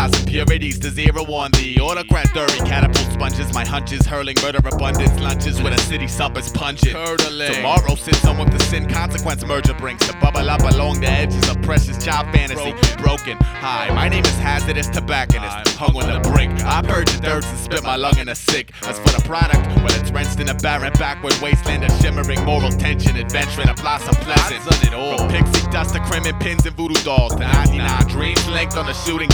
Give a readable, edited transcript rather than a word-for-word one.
Rise impurities to 0-1. The autocrat dirty catapult sponges. My hunches hurling murder abundance lunches with a city suppers pungent. Tomorrow sits on what the sin consequence merger brings to bubble up along the edges of precious child fantasy. Broken. Hi, my name is Hazardous Tobacconist. Hung on the brink. I purge the dirt and spit my lung in a sick. As for the product, well, it's rinsed in a barren backward wasteland of shimmering moral tension, adventuring a blossom pleasant. From pixie dust to creming pins and voodoo dolls to 99 dreams linked on the shooting